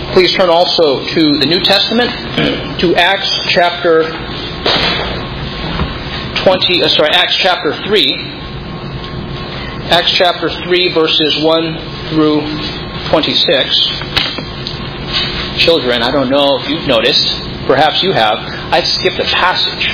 Please turn also to the New Testament, to Acts chapter 3. Acts chapter 3, verses 1 through 26. Children, I don't know if you've noticed, perhaps you have, I've skipped a passage.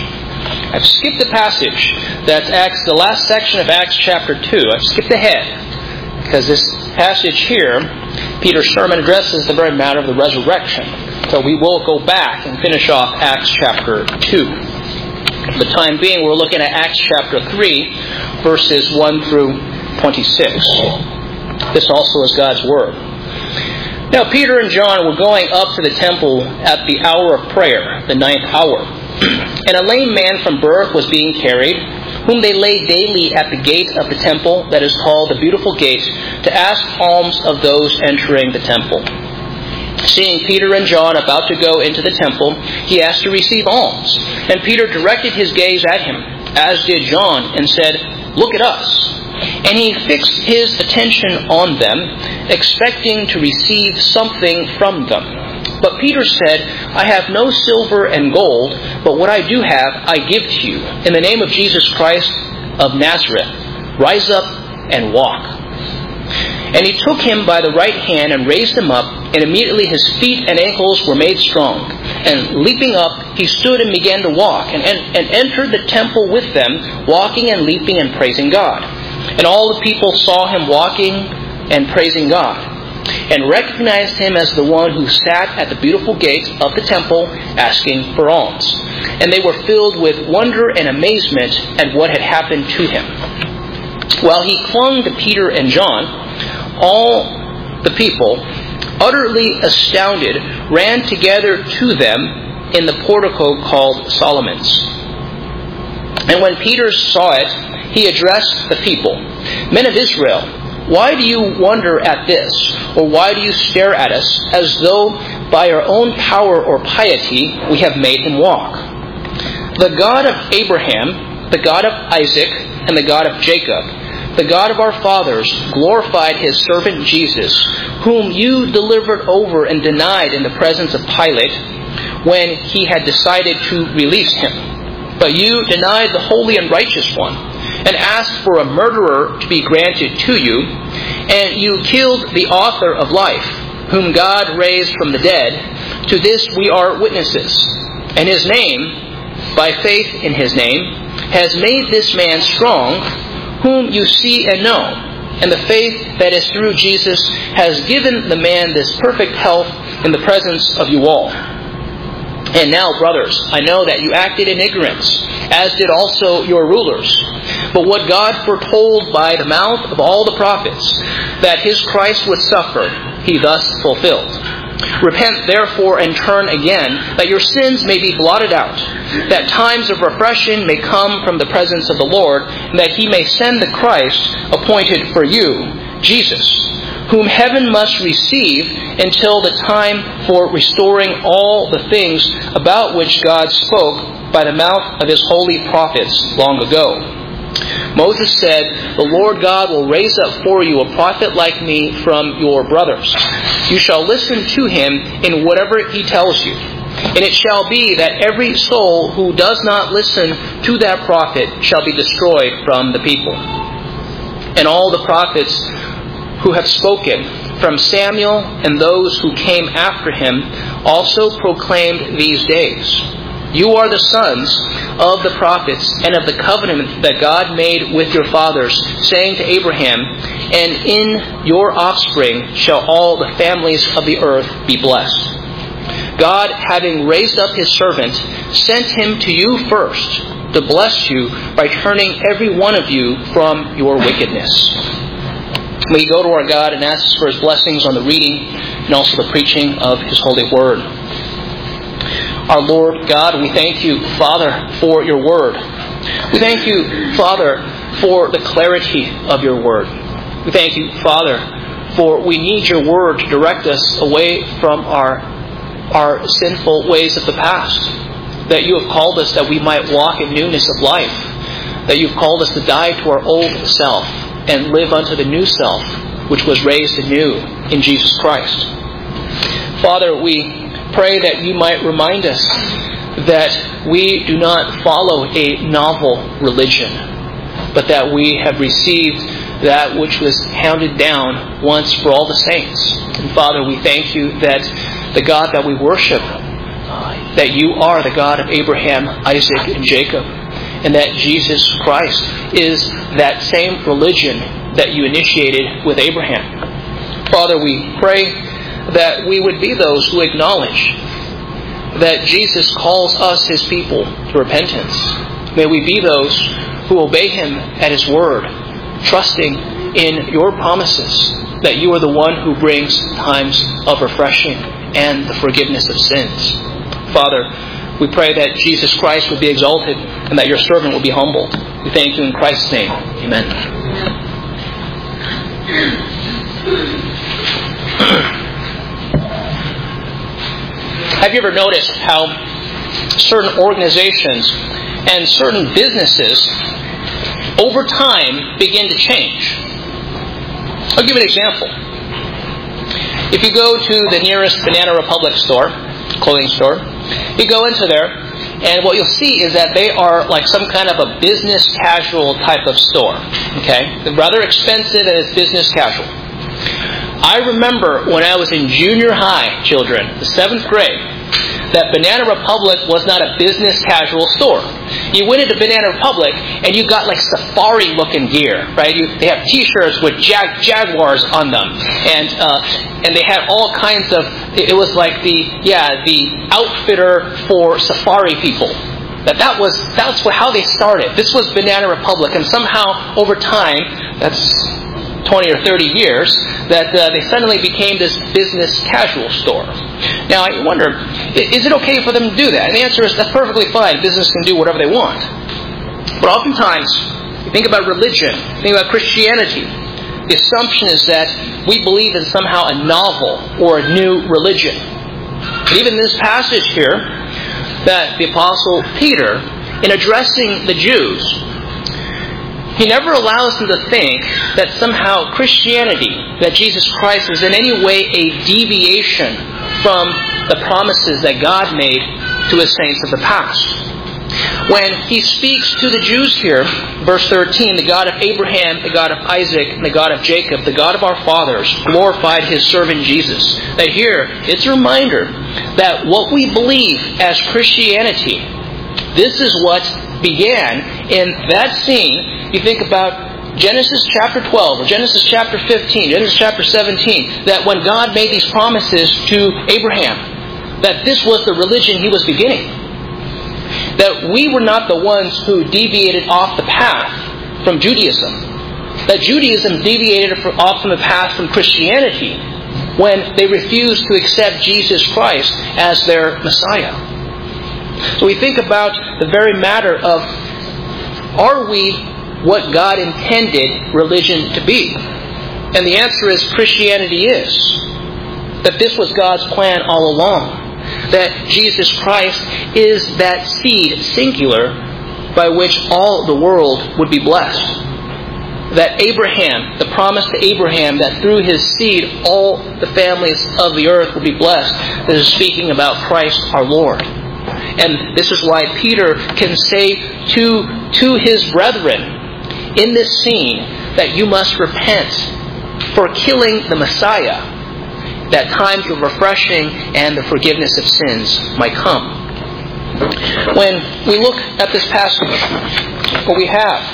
That's Acts, the last section of Acts chapter 2. I've skipped ahead, because this passage here, Peter's sermon addresses the very matter of the resurrection. So we will go back and finish off Acts chapter 2. For the time being, we're looking at Acts chapter 3, verses 1 through 26. This also is God's Word. Now, Peter and John were going up to the temple at the hour of prayer, the 9th hour. And a lame man from birth was being carried, whom they laid daily at the gate of the temple that is called the Beautiful Gate, to ask alms of those entering the temple. Seeing Peter and John about to go into the temple, he asked to receive alms. And Peter directed his gaze at him, as did John, and said, "Look at us." And he fixed his attention on them, expecting to receive something from them. But Peter said, "I have no silver and gold, but what I do have I give to you. In the name of Jesus Christ of Nazareth, rise up and walk." And he took him by the right hand and raised him up, and immediately his feet and ankles were made strong. And leaping up, he stood and began to walk, and entered the temple with them, walking and leaping and praising God. And all the people saw him walking and praising God, and recognized him as the one who sat at the beautiful gate of the temple asking for alms. And they were filled with wonder and amazement at what had happened to him. While he clung to Peter and John, all the people, utterly astounded, ran together to them in the portico called Solomon's. And when Peter saw it, he addressed the people, "Men of Israel, why do you wonder at this? Or why do you stare at us as though by our own power or piety we have made him walk? The God of Abraham, the God of Isaac, and the God of Jacob, the God of our fathers, glorified his servant Jesus, whom you delivered over and denied in the presence of Pilate when he had decided to release him. But you denied the holy and righteous one, and asked for a murderer to be granted to you, and you killed the author of life, whom God raised from the dead. To this we are witnesses. And his name, by faith in his name, has made this man strong, whom you see and know. And the faith that is through Jesus has given the man this perfect health in the presence of you all. And now, brothers, I know that you acted in ignorance, as did also your rulers. But what God foretold by the mouth of all the prophets, that his Christ would suffer, he thus fulfilled. Repent therefore and turn again, that your sins may be blotted out, that times of refreshing may come from the presence of the Lord, and that he may send the Christ appointed for you, Jesus, whom heaven must receive until the time for restoring all the things about which God spoke by the mouth of his holy prophets long ago. Moses said, "The Lord God will raise up for you a prophet like me from your brothers. You shall listen to him in whatever he tells you. And it shall be that every soul who does not listen to that prophet shall be destroyed from the people." And all the prophets who have spoken, from Samuel and those who came after him, also proclaimed these days. You are the sons of the prophets and of the covenant that God made with your fathers, saying to Abraham, "And in your offspring shall all the families of the earth be blessed." God, having raised up his servant, sent him to you first to bless you by turning every one of you from your wickedness. We go to our God and ask for his blessings on the reading and also the preaching of his holy word. Our Lord God, we thank you, Father, for your word. We thank you, Father, for the clarity of your word. We thank you, Father, for we need your word to direct us away from our sinful ways of the past. That you have called us that we might walk in newness of life. That you've called us to die to our old self and live unto the new self, which was raised anew in Jesus Christ. Father, we pray that you might remind us that we do not follow a novel religion, but that we have received that which was handed down once for all the saints. And Father, we thank you that the God that we worship, that you are the God of Abraham, Isaac, and Jacob, and that Jesus Christ is that same religion that you initiated with Abraham. Father, we pray that we would be those who acknowledge that Jesus calls us his people to repentance. May we be those who obey him at his word, trusting in your promises that you are the one who brings times of refreshing and the forgiveness of sins. Father, we pray that Jesus Christ would be exalted and that your servant will be humbled. We thank you in Christ's name. Amen. Have you ever noticed how certain organizations and certain businesses over time begin to change? I'll give you an example. If you go to the nearest Banana Republic store, clothing store, you go into there, and what you'll see is that they are like some kind of a business casual type of store. Okay? They're rather expensive and it's business casual. I remember when I was in junior high, children, the 7th grade, that Banana Republic was not a business casual store. You went into Banana Republic and you got like safari-looking gear, right? They have T-shirts with jaguars on them, and they had all kinds of. It was like the outfitter for safari people. That's how they started. This was Banana Republic, and somehow over time, that's 20 or 30 years, that they suddenly became this business casual store. Now, I wonder, is it okay for them to do that? And the answer is, that's perfectly fine. Business can do whatever they want. But oftentimes, you think about religion, think about Christianity, the assumption is that we believe in somehow a novel or a new religion. But even in this passage here, that the Apostle Peter, in addressing the Jews, he never allows them to think that somehow Christianity, that Jesus Christ is in any way a deviation from the promises that God made to his saints of the past. When he speaks to the Jews here, verse 13, the God of Abraham, the God of Isaac, and the God of Jacob, the God of our fathers, glorified his servant Jesus. That here, it's a reminder that what we believe as Christianity, this is what began in that scene. You think about Genesis chapter 12, or Genesis chapter 15, Genesis chapter 17, that when God made these promises to Abraham, that this was the religion he was beginning. That we were not the ones who deviated off the path from Judaism. That Judaism deviated off from the path from Christianity when they refused to accept Jesus Christ as their Messiah. So we think about the very matter of, are we what God intended religion to be? And the answer is, Christianity is. That this was God's plan all along. That Jesus Christ is that seed, singular, by which all the world would be blessed. That Abraham, the promise to Abraham, that through his seed all the families of the earth would be blessed. This is speaking about Christ our Lord. And this is why Peter can say to his brethren in this scene that you must repent for killing the Messiah, that times of refreshing and the forgiveness of sins might come. When we look at this passage, what we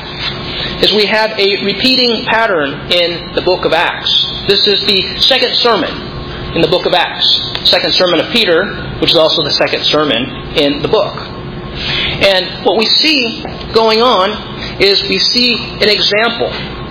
have a repeating pattern in the book of Acts. This is the second sermon in the book of Acts. Second sermon of Peter, which is also the second sermon in the book. And what we see going on is we see an example.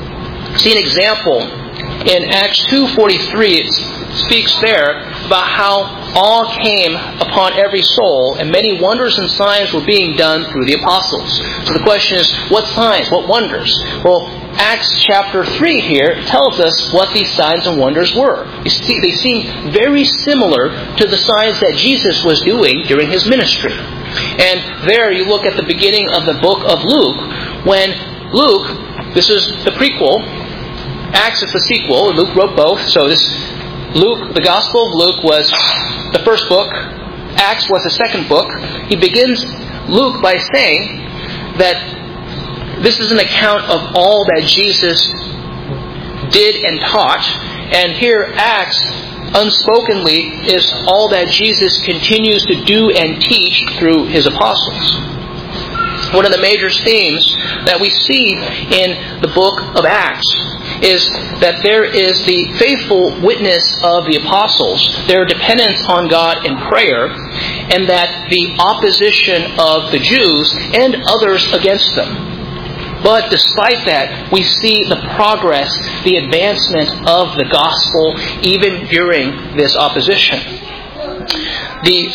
In Acts 2:43. It speaks there about how awe came upon every soul, and many wonders and signs were being done through the apostles. So the question is, what signs? What wonders? Well, Acts chapter 3 here tells us what these signs and wonders were. You see, they seem very similar to the signs that Jesus was doing during his ministry. And there you look at the beginning of the book of Luke, when Luke, this is the prequel, Acts is the sequel, Luke wrote both, so this Luke, the Gospel of Luke was the first book. Acts was the second book. He begins Luke by saying that this is an account of all that Jesus did and taught. And here Acts, unspokenly, is all that Jesus continues to do and teach through His apostles. One of the major themes that we see in the book of Acts is that there is the faithful witness of the apostles, their dependence on God in prayer, and that the opposition of the Jews and others against them. But despite that, we see the progress, the advancement of the gospel even during this opposition. The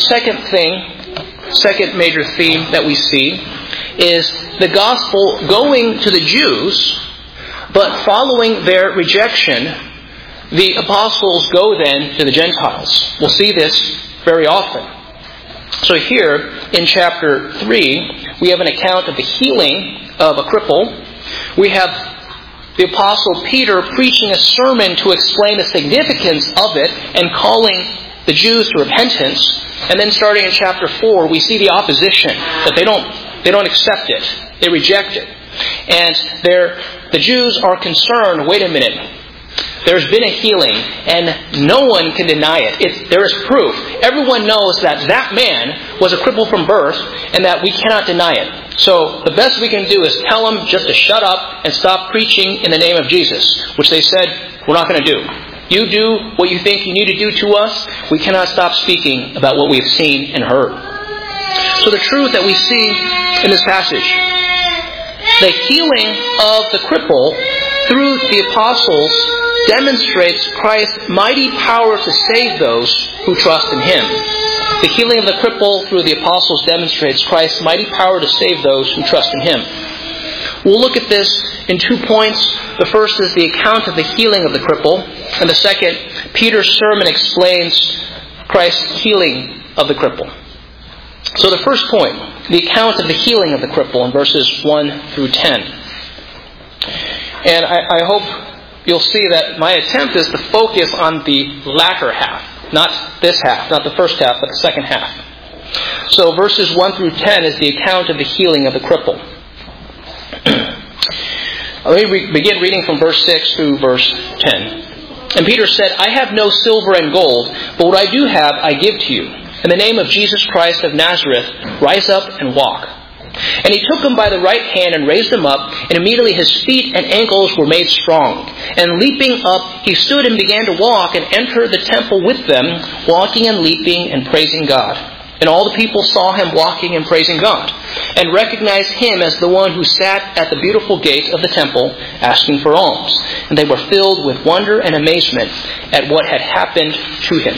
second major theme that we see is the gospel going to the Jews, but following their rejection, the apostles go then to the Gentiles. We'll see this very often. So here in chapter 3, we have an account of the healing of a cripple. We have the Apostle Peter preaching a sermon to explain the significance of it and calling the Jews to repentance. And then starting in chapter 4, we see the opposition, that they don't accept it. They reject it. And the Jews are concerned, wait a minute, there's been a healing and no one can deny it. There is proof. Everyone knows that man was a cripple from birth and that we cannot deny it. So the best we can do is tell them just to shut up and stop preaching in the name of Jesus, which they said, we're not going to do. You do what you think you need to do to us. We cannot stop speaking about what we've seen and heard. So the truth that we see in this passage, the healing of the cripple through the apostles demonstrates Christ's mighty power to save those who trust in Him. The healing of the cripple through the apostles demonstrates Christ's mighty power to save those who trust in Him. We'll look at this in 2 points. The first is the account of the healing of the cripple. And the second, Peter's sermon explains Christ's healing of the cripple. So the first point, the account of the healing of the cripple in verses 1 through 10. And I hope you'll see that my attempt is to focus on the latter half. Not this half, not the first half, but the second half. So verses 1 through 10 is the account of the healing of the cripple. Let me begin reading from verse 6 through verse 10. And Peter said, I have no silver and gold, but what I do have I give to you. In the name of Jesus Christ of Nazareth, rise up and walk. And he took him by the right hand and raised him up, and immediately his feet and ankles were made strong. And leaping up, he stood and began to walk and entered the temple with them, walking and leaping and praising God. And all the people saw him walking and praising God, and recognized him as the one who sat at the beautiful gate of the temple, asking for alms. And they were filled with wonder and amazement at what had happened to him.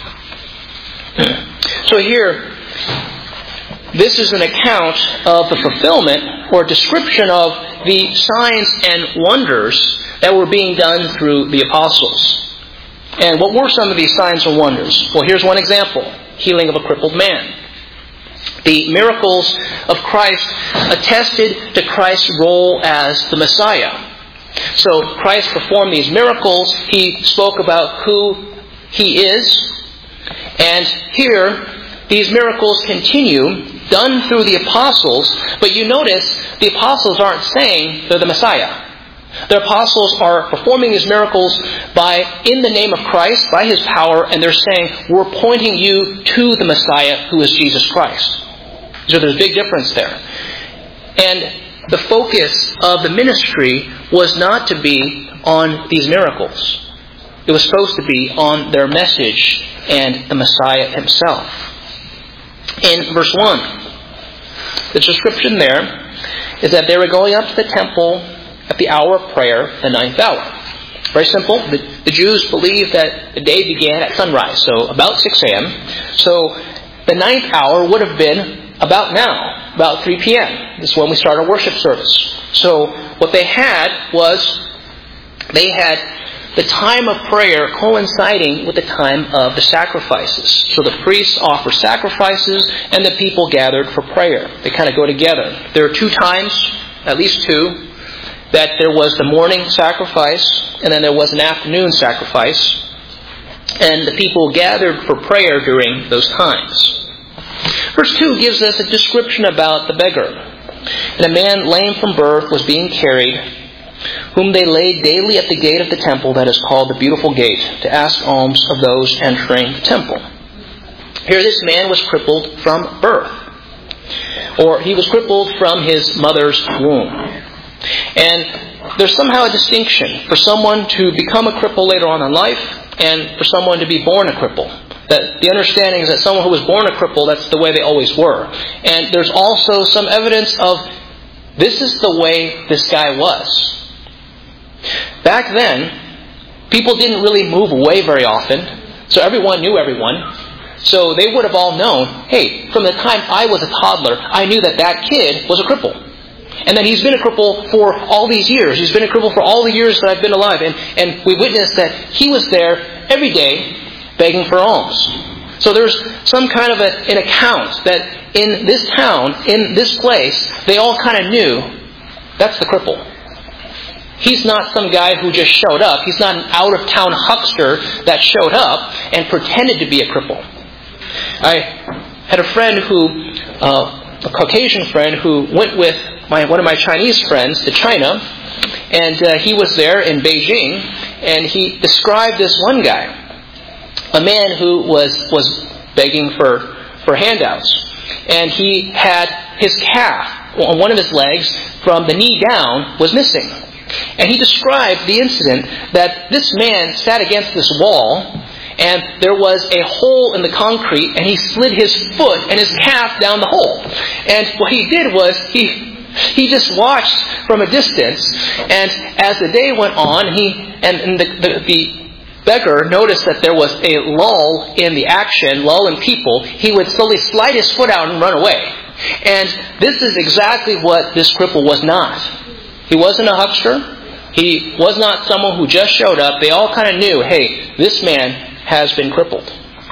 So here, this is an account of the fulfillment or description of the signs and wonders that were being done through the apostles. And what were some of these signs and wonders? Well, here's one example. Healing of a crippled man. The miracles of Christ attested to Christ's role as the Messiah. So Christ performed these miracles. He spoke about who He is. And here, these miracles continue, done through the apostles. But you notice, the apostles aren't saying they're the Messiah. The apostles are performing these miracles in the name of Christ, by His power, and they're saying, we're pointing you to the Messiah who is Jesus Christ. So there's a big difference there. And the focus of the ministry was not to be on these miracles. It was supposed to be on their message and the Messiah Himself. In verse 1, the description there is that they were going up to the temple at the hour of prayer, the 9th hour. Very simple. The Jews believed that the day began at sunrise, so about 6 a.m. So the 9th hour would have been about now, about 3 p.m. This is when we start our worship service. So what they had was, they had the time of prayer coinciding with the time of the sacrifices. So the priests offer sacrifices and the people gathered for prayer. They kind of go together. There are 2 times, at least 2, that there was the morning sacrifice and then there was an afternoon sacrifice. And the people gathered for prayer during those times. Verse 2 gives us a description about the beggar. And a man lame from birth was being carried, whom they laid daily at the gate of the temple that is called the Beautiful Gate, to ask alms of those entering the temple. Here this man was crippled from birth. Or he was crippled from his mother's womb. And there's somehow a distinction for someone to become a cripple later on in life and for someone to be born a cripple. That the understanding is that someone who was born a cripple, that's the way they always were. And there's also some evidence of this is the way this guy was. Back then, people didn't really move away very often, so everyone knew everyone. So they would have all known, hey, from the time I was a toddler, I knew that that kid was a cripple. And then he's been a cripple for all these years. He's been a cripple for all the years that I've been alive. And we witnessed that he was there every day begging for alms. So there's some kind of an account that in this town, in this place, they all kind of knew that's the cripple. He's not some guy who just showed up. He's not an out-of-town huckster that showed up and pretended to be a cripple. I had a friend a Caucasian friend who went with one of my Chinese friends to China, and he was there in Beijing, and he described this one guy, a man who was begging for handouts, and he had his calf on one of his legs from the knee down was missing. And he described the incident that this man sat against this wall, and there was a hole in the concrete, and he slid his foot and his calf down the hole. And what he did was he just watched from a distance, and as the day went on, the beggar noticed that there was a lull in the action, lull in people. He would slowly slide his foot out and run away. And this is exactly what this cripple was not. He wasn't a huckster. He was not someone who just showed up. They all kind of knew, hey, this man has been crippled.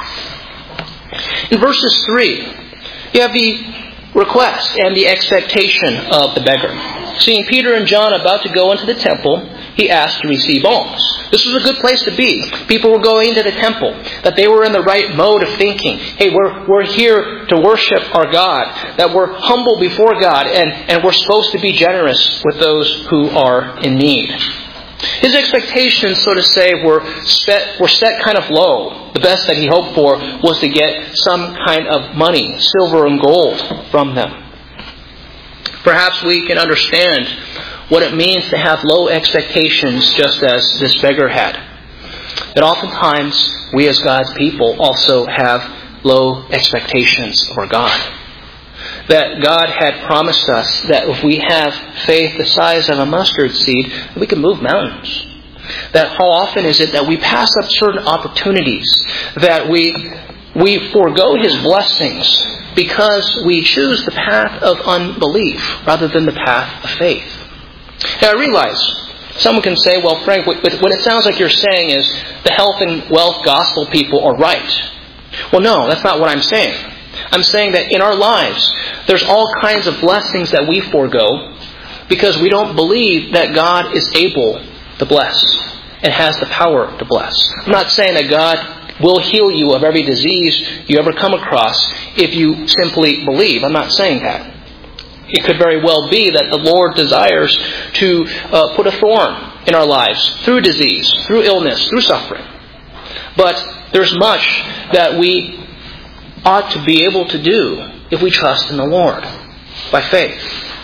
In verses 3, you have the request and the expectation of the beggar. Seeing Peter and John about to go into the temple, he asked to receive alms. This was a good place to be. People were going into the temple, that they were in the right mode of thinking. Hey, we're here to worship our God, that we're humble before God, and we're supposed to be generous with those who are in need. His expectations, so to say, were set kind of low. The best that he hoped for was to get some kind of money, silver and gold, from them. Perhaps we can understand what it means to have low expectations, just as this beggar had. That oftentimes we as God's people also have low expectations of our God. That God had promised us that if we have faith the size of a mustard seed, we can move mountains. That how often is it that we pass up certain opportunities, that we forego His blessings because we choose the path of unbelief rather than the path of faith. Now I realize someone can say, well, Frank, what it sounds like you're saying is the health and wealth gospel people are right. Well, no, that's not what I'm saying. I'm saying that in our lives, there's all kinds of blessings that we forego because we don't believe that God is able to bless and has the power to bless. I'm not saying that God will heal you of every disease you ever come across if you simply believe. I'm not saying that. It could very well be that the Lord desires to put a thorn in our lives through disease, through illness, through suffering. But there's much that we ought to be able to do if we trust in the Lord by faith.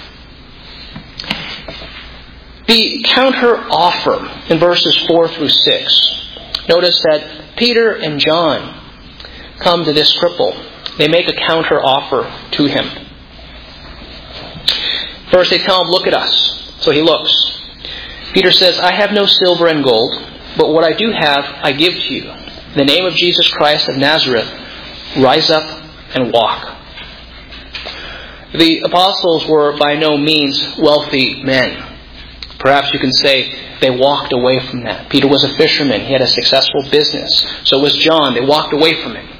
The counter offer in verses 4 through 6. Notice that Peter and John come to this cripple. They make a counter offer to him. First they tell him, look at us. So he looks. Peter says, I have no silver and gold, but what I do have I give to you. In the name of Jesus Christ of Nazareth, rise up and walk. The apostles were by no means wealthy men. Perhaps you can say they walked away from that. Peter was a fisherman. He had a successful business. So was John. They walked away from it.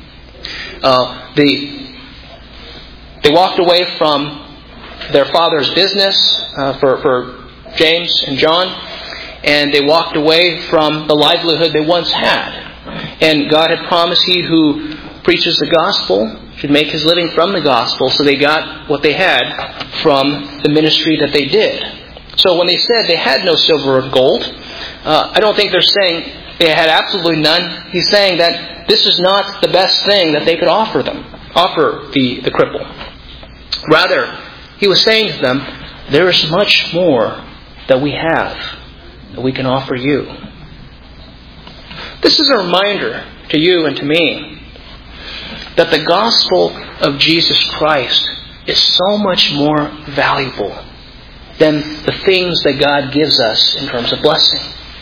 They walked away from their father's business for James and John. And they walked away from the livelihood they once had. And God had promised he who preaches the gospel should make his living from the gospel. So they got what they had from the ministry that they did. So when they said they had no silver or gold, I don't think they're saying they had absolutely none. He's saying that this is not the best thing that they could offer the cripple. Rather, he was saying to them, there is much more that we have that we can offer you. This is a reminder to you and to me that the gospel of Jesus Christ is so much more valuable than the things that God gives us in terms of blessing.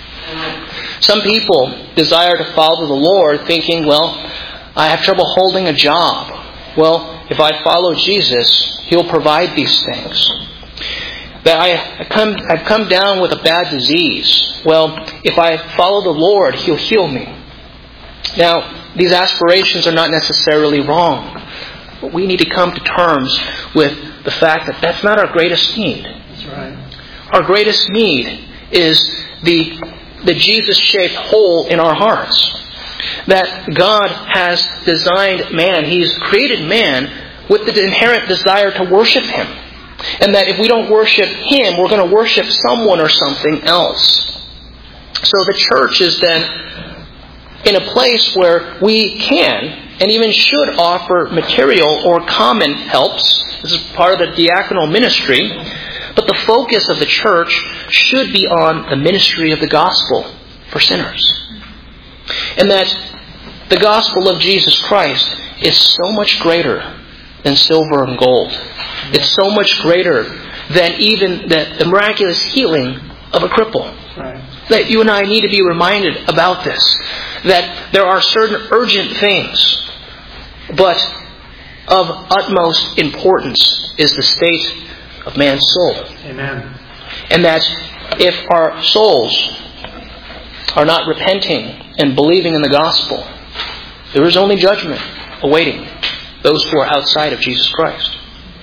Some people desire to follow the Lord thinking, well, I have trouble holding a job. Well, if I follow Jesus, He'll provide these things. That I've come down with a bad disease. Well, if I follow the Lord, He'll heal me. Now, these aspirations are not necessarily wrong. But we need to come to terms with the fact that that's not our greatest need. That's right. Our greatest need is the Jesus-shaped hole in our hearts. That God has designed man. He's created man with the inherent desire to worship Him. And that if we don't worship Him, we're going to worship someone or something else. So the church is then in a place where we can and even should offer material or common helps. This is part of the diaconal ministry. But the focus of the church should be on the ministry of the gospel for sinners. And that the gospel of Jesus Christ is so much greater than silver and gold. It's so much greater than even the miraculous healing of a cripple. Right. That you and I need to be reminded about this. That there are certain urgent things, but of utmost importance is the state of man's soul. Amen. And that if our souls are not repenting and believing in the gospel, there is only judgment awaiting those who are outside of Jesus Christ.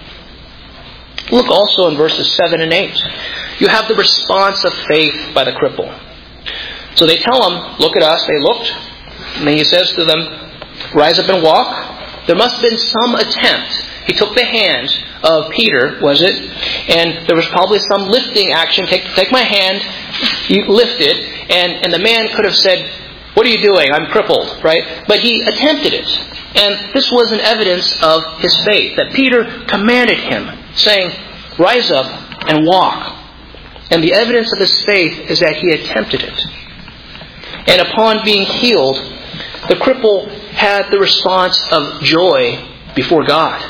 Look also in verses 7 and 8. You have the response of faith by the cripple. So they tell him, look at us. They looked. And then he says to them, rise up and walk. There must have been some attempt. He took the hand of Peter, was it? And there was probably some lifting action. Take my hand. You lift it. And the man could have said, what are you doing? I'm crippled, right? But he attempted it. And this was an evidence of his faith. That Peter commanded him, saying, rise up and walk. And the evidence of his faith is that he attempted it. And upon being healed, the cripple had the response of joy before God.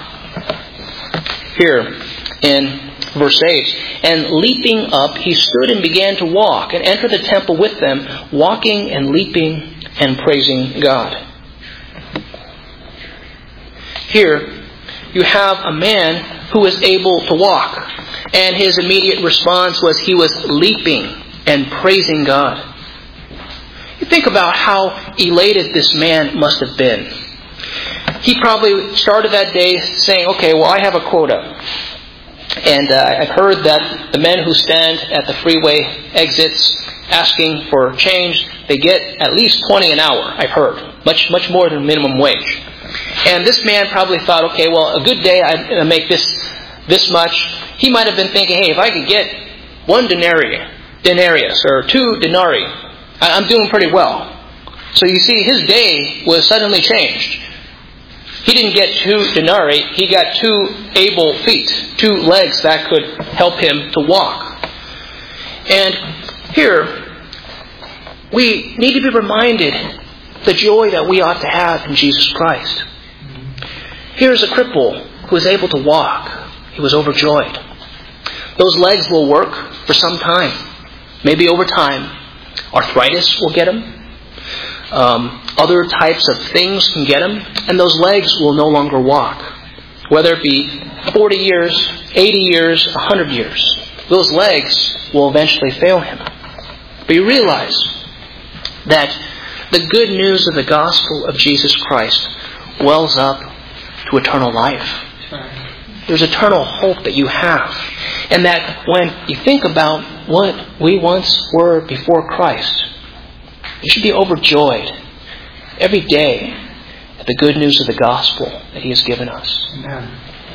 Here in verse 8, and leaping up, he stood and began to walk and entered the temple with them, walking and leaping and praising God. Here you have a man who is able to walk. And his immediate response was he was leaping and praising God. You think about how elated this man must have been. He probably started that day saying, okay, well, I have a quota. And I've heard that the men who stand at the freeway exits asking for change, they get at least 20 an hour, I've heard. Much more than minimum wage. And this man probably thought, okay, well, a good day I'm going to make this much. He might have been thinking, hey, if I could get 1 denarius or 2 denarii, I'm doing pretty well. So you see, his day was suddenly changed. He didn't get 2 denarii, he got 2 able feet, 2 legs that could help him to walk. And here, we need to be reminded the joy that we ought to have in Jesus Christ. Here's a cripple who is able to walk. He was overjoyed. Those legs will work for some time. Maybe over time, arthritis will get him. Other types of things can get him. And those legs will no longer walk. Whether it be 40 years, 80 years, 100 years. Those legs will eventually fail him. But you realize that the good news of the gospel of Jesus Christ wells up to eternal life. There's eternal hope that you have. And that when you think about what we once were before Christ, you should be overjoyed every day at the good news of the gospel that He has given us. Amen.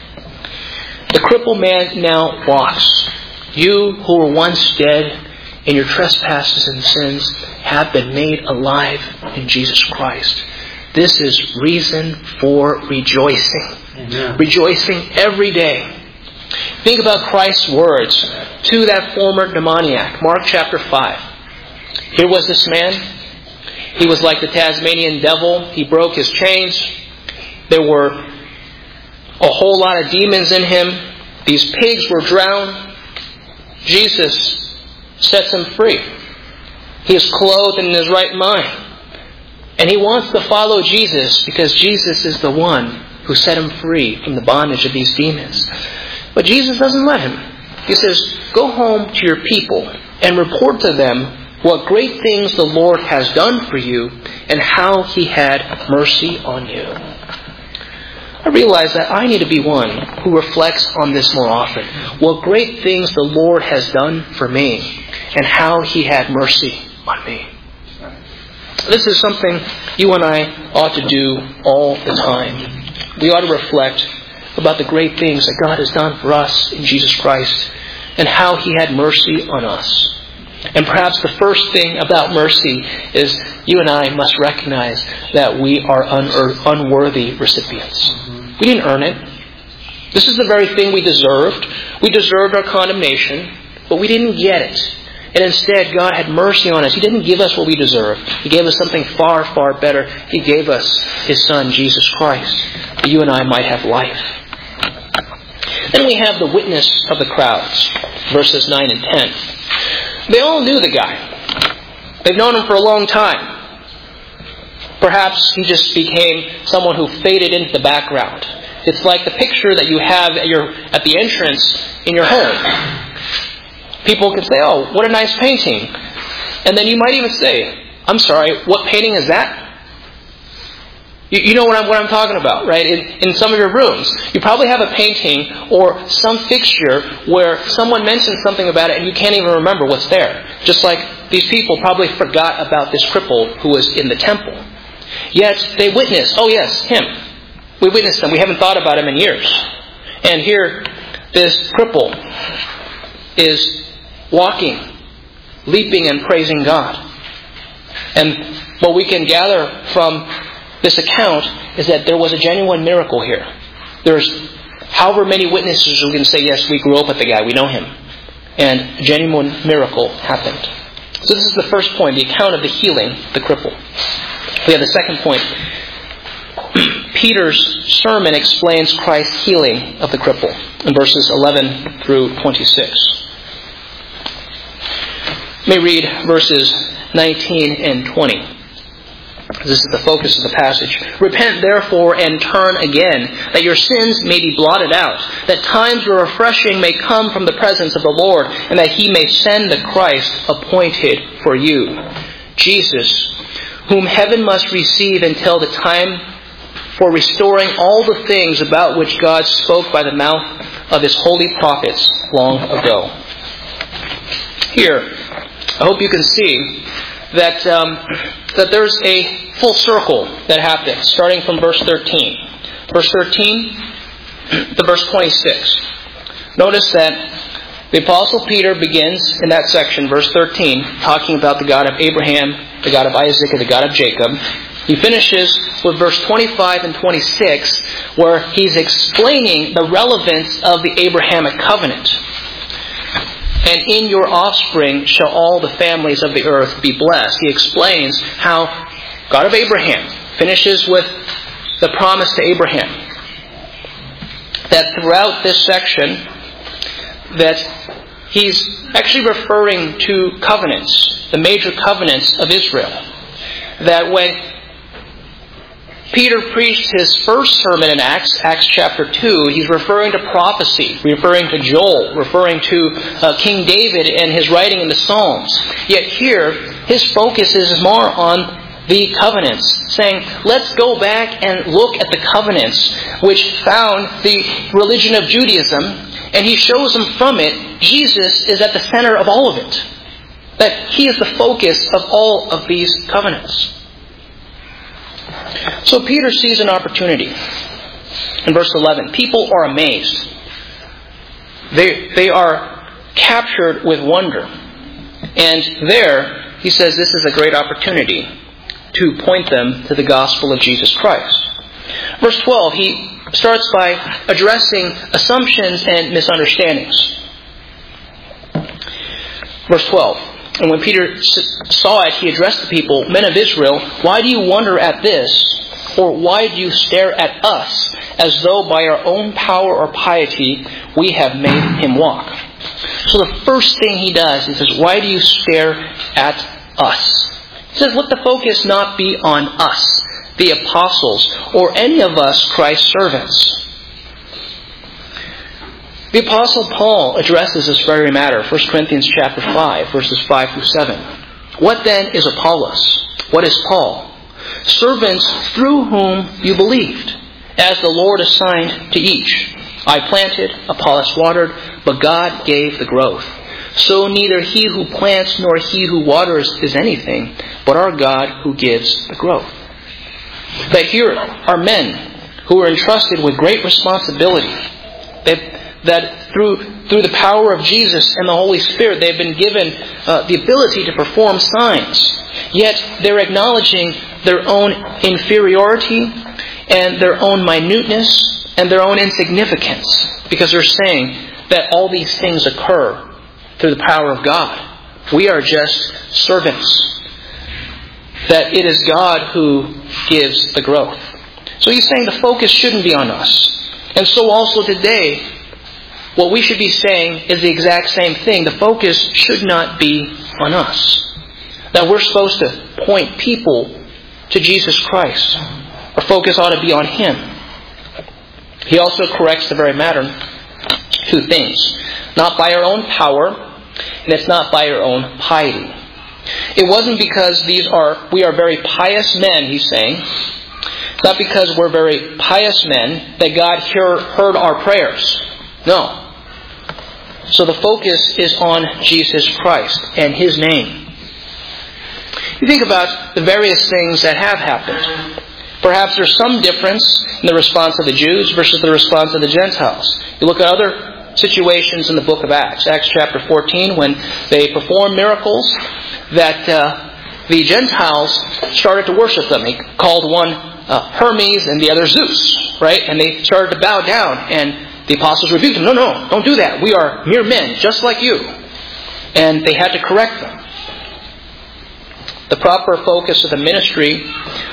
The crippled man now walks. You who were once dead in your trespasses and sins have been made alive in Jesus Christ. This is reason for rejoicing. Amen. Rejoicing every day. Think about Christ's words to that former demoniac. Mark chapter 5. Here was this man. He was like the Tasmanian devil. He broke his chains. There were a whole lot of demons in him. These pigs were drowned. Jesus sets him free. He is clothed in his right mind. And he wants to follow Jesus because Jesus is the one who set him free from the bondage of these demons. But Jesus doesn't let him. He says, go home to your people and report to them what great things the Lord has done for you and how He had mercy on you. I realize that I need to be one who reflects on this more often. What great things the Lord has done for me and how He had mercy on me. This is something you and I ought to do all the time. We ought to reflect about the great things that God has done for us in Jesus Christ and how He had mercy on us. And perhaps the first thing about mercy is you and I must recognize that we are unworthy recipients. We didn't earn it. This is the very thing we deserved. We deserved our condemnation, but we didn't get it. And instead, God had mercy on us. He didn't give us what we deserved. He gave us something far, far better. He gave us His Son, Jesus Christ, that you and I might have life. Then we have the witness of the crowds, verses 9 and 10. They all knew the guy. They've known him for a long time. Perhaps he just became someone who faded into the background. It's like the picture that you have at the entrance in your home. People can say, oh, what a nice painting. And then you might even say, I'm sorry, what painting is that? You know what I'm talking about, right? In some of your rooms, you probably have a painting or some fixture where someone mentioned something about it and you can't even remember what's there. Just like these people probably forgot about this cripple who was in the temple. Yet they witnessed, oh yes, him. We witnessed him. We haven't thought about him in years. And here, this cripple is walking, leaping and praising God. And what we can gather from this account is that there was a genuine miracle here. There's however many witnesses who can say, yes, we grew up with the guy, we know him. And a genuine miracle happened. So this is the first point, the account of the healing of the cripple. We have the second point. Peter's sermon explains Christ's healing of the cripple in verses 11 through 26. Let me read verses 19 and 20. This is the focus of the passage. Repent therefore and turn again, that your sins may be blotted out, that times of refreshing may come from the presence of the Lord, and that He may send the Christ appointed for you, Jesus, whom heaven must receive until the time for restoring all the things about which God spoke by the mouth of His holy prophets long ago. Here, I hope you can see that there's a full circle that happens, starting from verse 13. Verse 13 to verse 26. Notice that the Apostle Peter begins in that section, verse 13, talking about the God of Abraham, the God of Isaac, and the God of Jacob. He finishes with verse 25 and 26, where he's explaining the relevance of the Abrahamic covenant. And in your offspring shall all the families of the earth be blessed. He explains how God of Abraham finishes with the promise to Abraham. That throughout this section, that he's actually referring to covenants, the major covenants of Israel. That when Peter preached his first sermon in Acts chapter 2, he's referring to prophecy, referring to Joel, referring to King David and his writing in the Psalms. Yet here, his focus is more on the covenants, saying, let's go back and look at the covenants which found the religion of Judaism, and he shows them from it, Jesus is at the center of all of it. That He is the focus of all of these covenants. So Peter sees an opportunity. In verse 11, people are amazed. They are captured with wonder. And there, he says this is a great opportunity to point them to the gospel of Jesus Christ. Verse 12, he starts by addressing assumptions and misunderstandings. Verse 12, and when Peter saw it, he addressed the people, "Men of Israel, why do you wonder at this? Or why do you stare at us as though by our own power or piety we have made him walk?" So the first thing he does, he says, why do you stare at us? He says, let the focus not be on us, the apostles, or any of us, Christ's servants. The Apostle Paul addresses this very matter, 1 Corinthians chapter 5, verses 5 through 7. What then is Apollos? What is Paul? Servants through whom you believed, as the Lord assigned to each. I planted, Apollos watered, but God gave the growth. So neither he who plants nor he who waters is anything, but our God who gives the growth. But here are men who are entrusted with great responsibility. That through the power of Jesus and the Holy Spirit, they've been given the ability to perform signs. Yet they're acknowledging their own inferiority and their own minuteness and their own insignificance, because they're saying that all these things occur through the power of God. We are just servants. That it is God who gives the growth. So he's saying the focus shouldn't be on us. And so also today, what we should be saying is the exact same thing. The focus should not be on us. That we're supposed to point people to Jesus Christ. Our focus ought to be on Him. He also corrects the very matter. Two things. Not by our own power, and it's not by our own piety. It wasn't because we are very pious men, he's saying. It's not because we're very pious men that God heard our prayers. No. So the focus is on Jesus Christ and His name. You think about the various things that have happened. Perhaps there's some difference in the response of the Jews versus the response of the Gentiles. You look at other situations in the book of Acts. Acts chapter 14, when they performed miracles, that the Gentiles started to worship them. They called one Hermes and the other Zeus, right? And they started to bow down, and the apostles rebuked them. No, don't do that. We are mere men, just like you. And they had to correct them. The proper focus of the ministry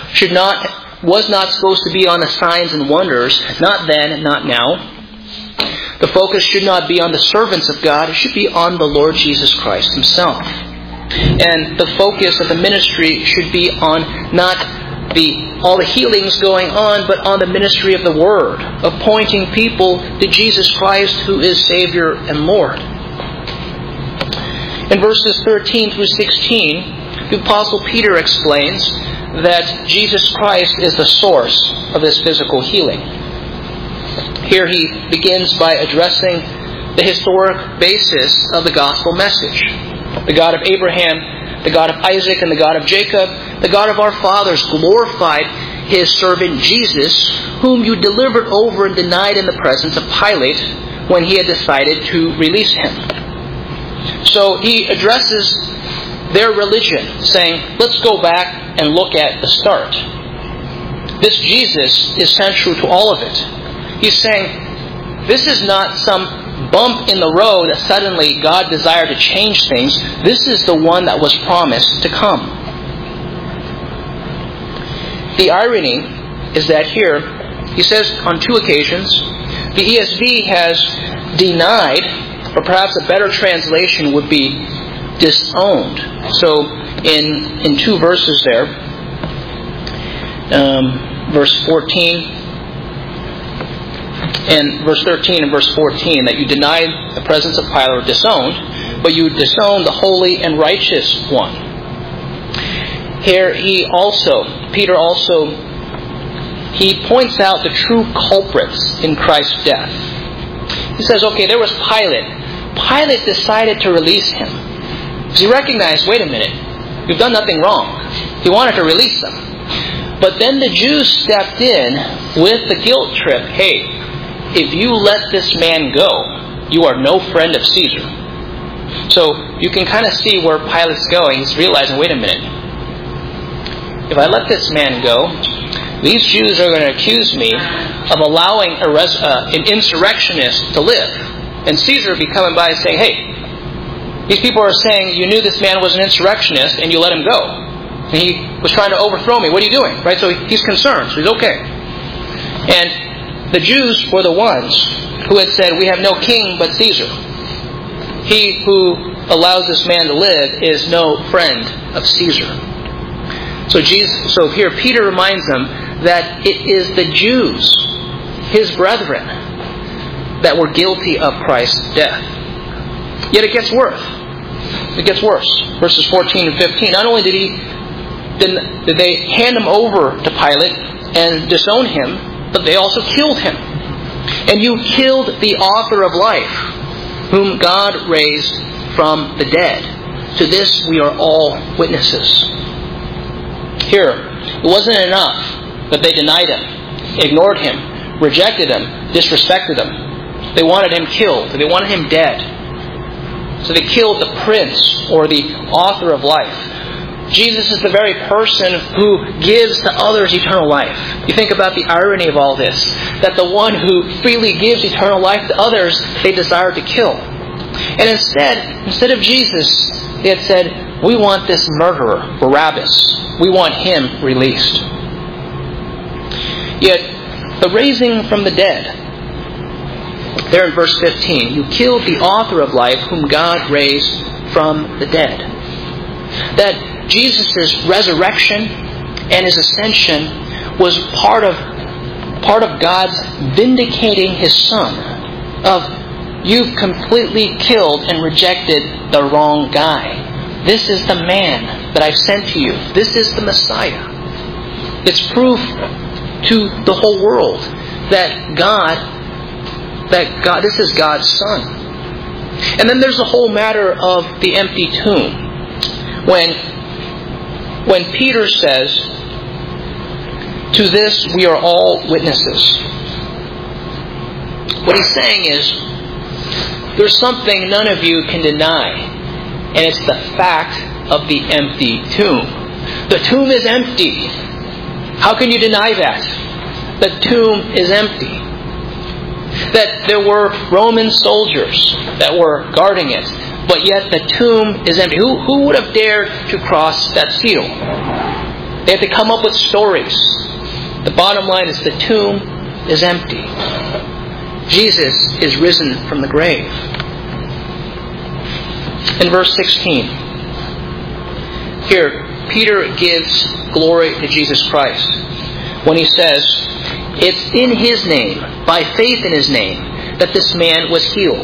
was not supposed to be on the signs and wonders, not then, not now. The focus should not be on the servants of God. It should be on the Lord Jesus Christ Himself. And the focus of the ministry should be on not all the healings going on, but on the ministry of the Word, of pointing people to Jesus Christ, who is Savior and Lord. In verses 13 through 16, the Apostle Peter explains that Jesus Christ is the source of this physical healing. Here he begins by addressing the historic basis of the gospel message. The God of Abraham, the God of Isaac, and the God of Jacob, the God of our fathers, glorified His servant Jesus, whom you delivered over and denied in the presence of Pilate when he had decided to release Him. So he addresses their religion, saying, let's go back and look at the start. This Jesus is central to all of it. He's saying, this is not some bump in the road that suddenly God desired to change things. This is the one that was promised to come. The irony is that here, he says on two occasions, the ESV has denied, or perhaps a better translation would be disowned. So in two verses there, verse 14 and verse 13 and verse 14, that you denied the presence of Pilate, or disowned, but you disowned the holy and righteous one. Here Peter also points out the true culprits in Christ's death. He says, okay, there was Pilate. Pilate decided to release Him. Because he recognized, wait a minute, you've done nothing wrong. He wanted to release them. But then the Jews stepped in with the guilt trip. Hey, if you let this man go, you are no friend of Caesar. So you can kind of see where Pilate's going. He's realizing, wait a minute. If I let this man go, these Jews are going to accuse me of allowing an insurrectionist to live. And Caesar will be coming by and saying, hey, these people are saying you knew this man was an insurrectionist and you let him go. And he was trying to overthrow me. What are you doing? Right? So he's concerned. So he's okay. And the Jews were the ones who had said, we have no king but Caesar. He who allows this man to live is no friend of Caesar. So here Peter reminds them that it is the Jews, his brethren, that were guilty of Christ's death. Yet it gets worse. It gets worse. Verses 14 and 15. Not only did they hand him over to Pilate and disown him, but they also killed him. And you killed the author of life, whom God raised from the dead. To this we are all witnesses. Here, it wasn't enough that they denied him, ignored him, rejected him, disrespected him. They wanted him killed. They wanted him dead. So they killed the prince or the author of life. Jesus is the very person who gives to others eternal life. You think about the irony of all this, that the one who freely gives eternal life to others, they desire to kill. And instead of Jesus, they had said, we want this murderer, Barabbas. We want him released. Yet, the raising from the dead, there in verse 15, you killed the author of life whom God raised from the dead. That Jesus' resurrection and his ascension was part of God's vindicating his Son. Of, you've completely killed and rejected the wrong guy. This is the man that I've sent to you. This is the Messiah. It's proof to the whole world that this is God's Son. And then there's the whole matter of the empty tomb. When Peter says, to this we are all witnesses. What he's saying is, there's something none of you can deny. And it's the fact of the empty tomb. The tomb is empty. How can you deny that? The tomb is empty. That there were Roman soldiers that were guarding it, but yet the tomb is empty. Who would have dared to cross that seal? They had to come up with stories. The bottom line is the tomb is empty. Jesus is risen from the grave. In verse 16, here Peter gives glory to Jesus Christ when he says, it's in His name, by faith in His name, that this man was healed.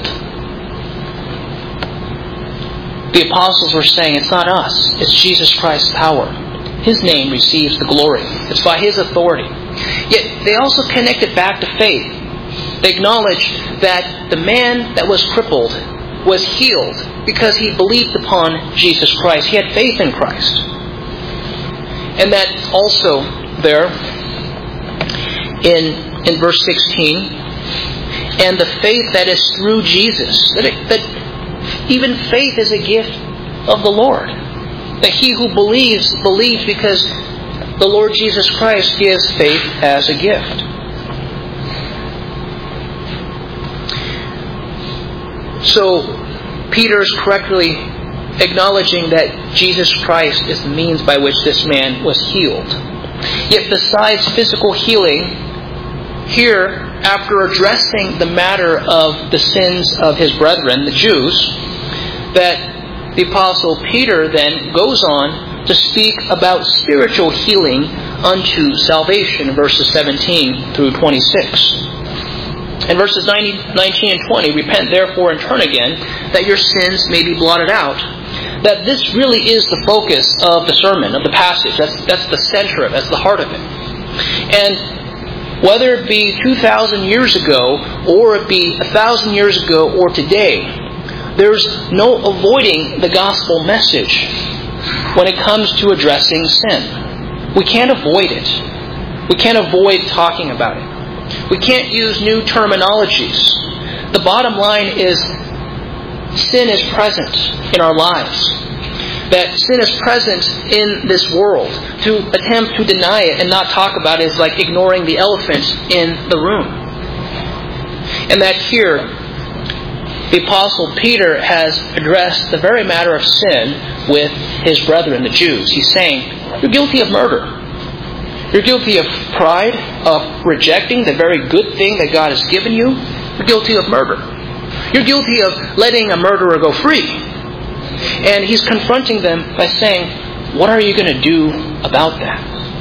The apostles were saying, it's not us, it's Jesus Christ's power. His name receives the glory. It's by His authority. Yet they also connect it back to faith. They acknowledge that the man that was crippled was healed because he believed upon Jesus Christ. He had faith in Christ. And that also there in verse 16, and the faith that is through Jesus, that even faith is a gift of the Lord. That he who believes because the Lord Jesus Christ gives faith as a gift. So Peter is correctly acknowledging that Jesus Christ is the means by which this man was healed. Yet besides physical healing, here, after addressing the matter of the sins of his brethren, the Jews, that the Apostle Peter then goes on to speak about spiritual healing unto salvation, verses 17 through 26. In verses 19 and 20, repent therefore and turn again, that your sins may be blotted out. That this really is the focus of the sermon, of the passage. That's the center of it. That's the heart of it. And whether it be 2,000 years ago, or it be 1,000 years ago, or today, there's no avoiding the gospel message when it comes to addressing sin. We can't avoid it. We can't avoid talking about it. We can't use new terminologies. The bottom line is sin is present in our lives. That sin is present in this world. To attempt to deny it and not talk about it is like ignoring the elephant in the room. And that here, the Apostle Peter has addressed the very matter of sin with his brethren, the Jews. He's saying, you're guilty of murder. You're guilty of pride, of rejecting the very good thing that God has given you. You're guilty of murder. You're guilty of letting a murderer go free. And he's confronting them by saying, what are you going to do about that?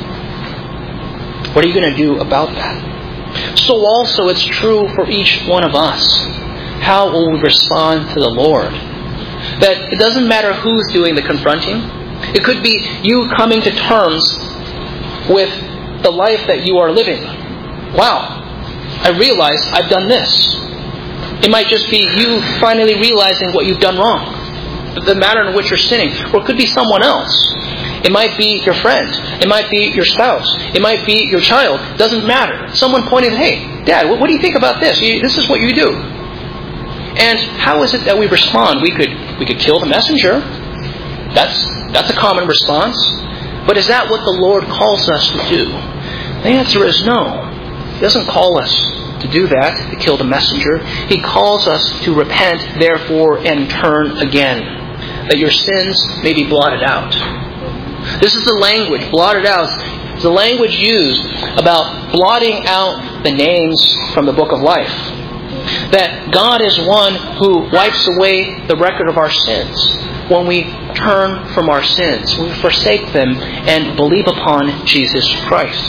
What are you going to do about that? So also it's true for each one of us. How will we respond to the Lord? That it doesn't matter who's doing the confronting. It could be you coming to terms with the life that you are living. Wow, I realize I've done this. It might just be you finally realizing what you've done wrong. The manner in which you're sinning. Or it could be someone else. It might be your friend. It might be your spouse. It might be your child. It doesn't matter. Someone pointing, hey, Dad, what do you think about this? This is what you do. And how is it that we respond? We could kill the messenger. That's a common response. But is that what the Lord calls us to do? The answer is no. He doesn't call us to do that, to kill the messenger. He calls us to repent, therefore, and turn again, that your sins may be blotted out. This is the language, blotted out. It's the language used about blotting out the names from the book of life. That God is one who wipes away the record of our sins when we turn from our sins, when we forsake them and believe upon Jesus Christ.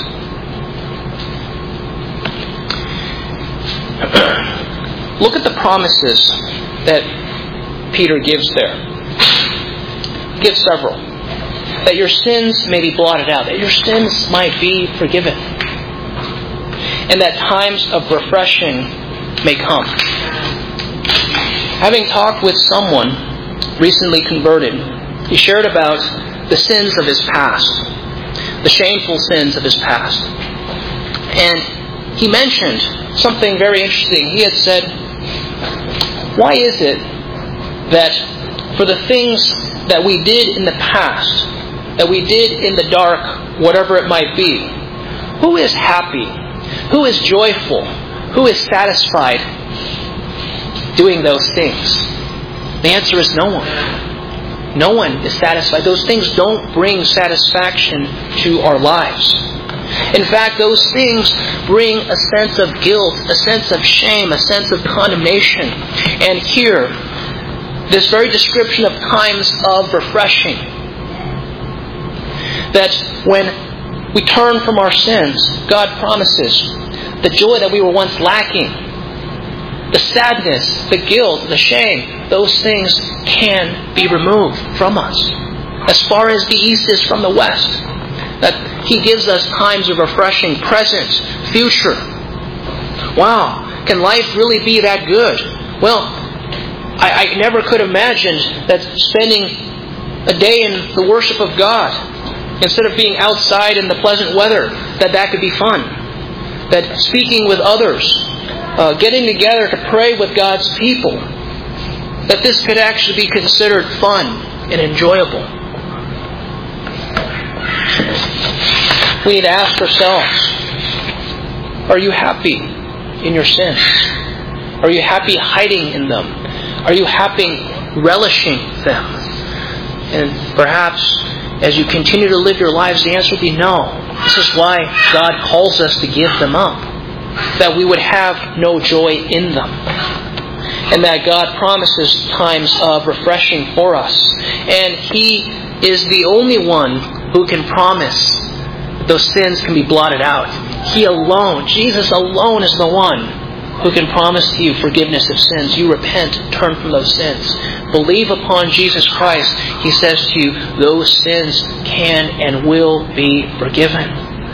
Look at the promises that Peter gives there. He gives several. That your sins may be blotted out. That your sins might be forgiven. And that times of refreshing may come. Having talked with someone recently converted, he shared about the sins of his past. The shameful sins of his past. And he mentioned something very interesting. He had said, why is it that for the things that we did in the past, that we did in the dark, whatever it might be, who is happy? Who is joyful? Who is satisfied doing those things? The answer is no one. No one is satisfied. Those things don't bring satisfaction to our lives. In fact, those things bring a sense of guilt, a sense of shame, a sense of condemnation. And here, this very description of times of refreshing. That when we turn from our sins, God promises the joy that we were once lacking, the sadness, the guilt, the shame, those things can be removed from us. As far as the east is from the west. That He gives us times of refreshing, present, future. Wow, can life really be that good? Well, I never could imagine that spending a day in the worship of God, instead of being outside in the pleasant weather, that could be fun. That speaking with others, getting together to pray with God's people, that this could actually be considered fun and enjoyable. We need to ask ourselves, are you happy in your sins? Are you happy hiding in them? Are you happy relishing them? And perhaps as you continue to live your lives, the answer will be no. This is why God calls us to give them up. That we would have no joy in them. And that God promises times of refreshing for us. And He is the only one who can promise those sins can be blotted out. He alone, Jesus alone, is the one who can promise to you forgiveness of sins. You repent, turn from those sins. Believe upon Jesus Christ. He says to you, those sins can and will be forgiven.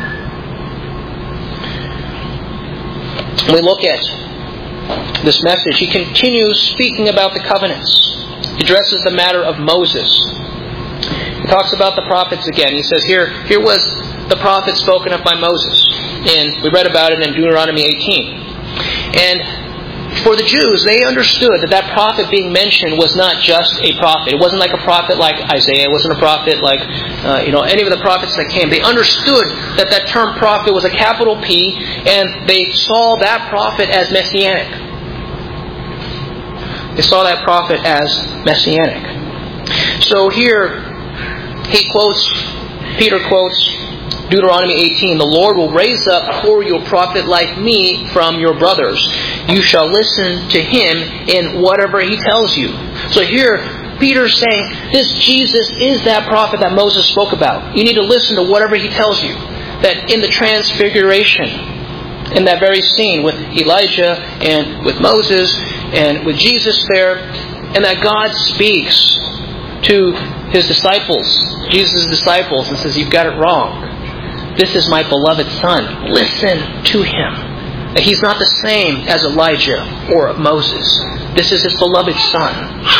When we look at this message, he continues speaking about the covenants. He addresses the matter of Moses. He talks about the prophets again. He says, here was the prophet spoken of by Moses. And we read about it in Deuteronomy 18. And for the Jews, they understood that prophet being mentioned was not just a prophet. It wasn't like a prophet like Isaiah. It wasn't a prophet like any of the prophets that came. They understood that term prophet was a capital P, and they saw that prophet as messianic. They saw that prophet as messianic. So here, Peter quotes Deuteronomy 18, "The Lord will raise up for you a prophet like me from your brothers. You shall listen to him in whatever he tells you." So here, Peter's saying, this Jesus is that prophet that Moses spoke about. You need to listen to whatever he tells you. That in the transfiguration, in that very scene with Elijah and with Moses and with Jesus there, and that God speaks to his disciples, Jesus' disciples, and says, "You've got it wrong. This is my beloved Son. Listen to him." He's not the same as Elijah or Moses. This is his beloved Son.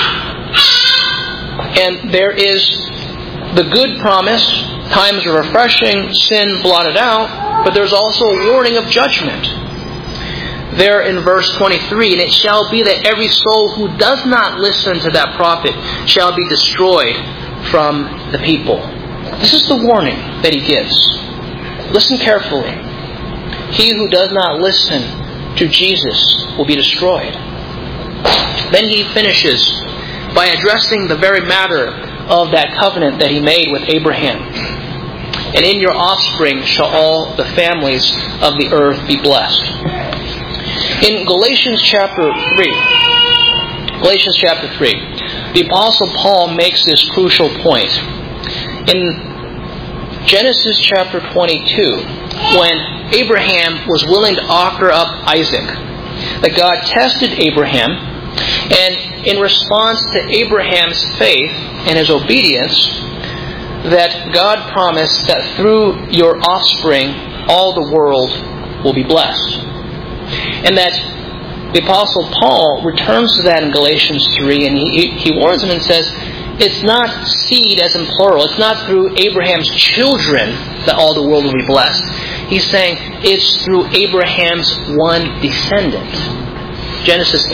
And there is the good promise, times of refreshing, sin blotted out, but there's also a warning of judgment. There in verse 23, "And it shall be that every soul who does not listen to that prophet shall be destroyed from the people." This is the warning that he gives. Listen carefully. He who does not listen to Jesus will be destroyed. Then he finishes by addressing the very matter of that covenant that he made with Abraham. "And in your offspring shall all the families of the earth be blessed." In Galatians chapter 3, the Apostle Paul makes this crucial point. In Genesis chapter 22, when Abraham was willing to offer up Isaac, that God tested Abraham, and in response to Abraham's faith and his obedience, that God promised that through your offspring all the world will be blessed. And that the Apostle Paul returns to that in Galatians 3, and he warns them and says, it's not seed as in plural. It's not through Abraham's children that all the world will be blessed. He's saying it's through Abraham's one descendant. Galatians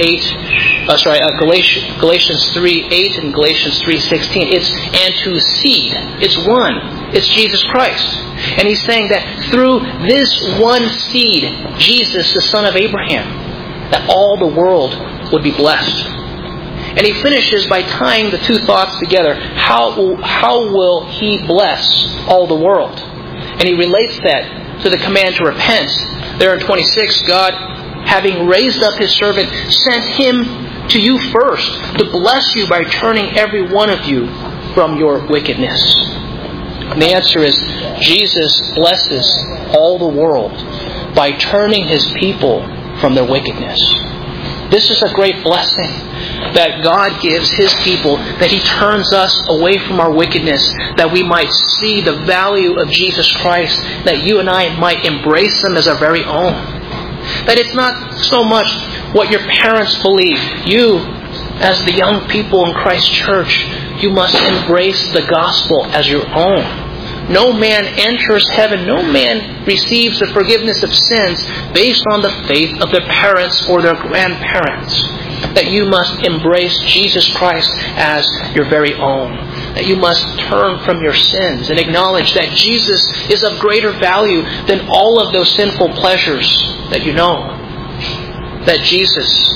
3:8 and Galatians 3:16. It's and to seed. It's one. It's Jesus Christ. And he's saying that through this one seed, Jesus, the son of Abraham, that all the world would be blessed. And he finishes by tying the two thoughts together. How will he bless all the world? And he relates that to the command to repent. There in 26, God, having raised up his servant, sent him to you first to bless you by turning every one of you from your wickedness. And the answer is, Jesus blesses all the world by turning his people from their wickedness. This is a great blessing that God gives his people, that he turns us away from our wickedness, that we might see the value of Jesus Christ, that you and I might embrace him as our very own. That it's not so much what your parents believe. You, as the young people in Christ's church, you must embrace the gospel as your own. No man enters heaven, no man receives the forgiveness of sins based on the faith of their parents or their grandparents. That you must embrace Jesus Christ as your very own. That you must turn from your sins and acknowledge that Jesus is of greater value than all of those sinful pleasures that you know. That Jesus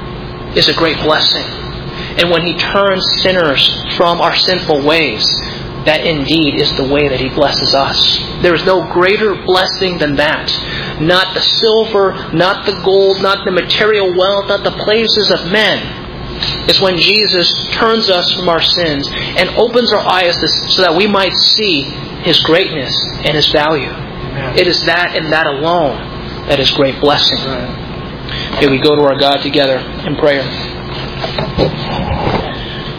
is a great blessing. And when he turns sinners from our sinful ways, that indeed is the way that he blesses us. There is no greater blessing than that. Not the silver, not the gold, not the material wealth, not the places of men. It's when Jesus turns us from our sins and opens our eyes so that we might see his greatness and his value. It is that and that alone that is great blessing. May we go to our God together in prayer.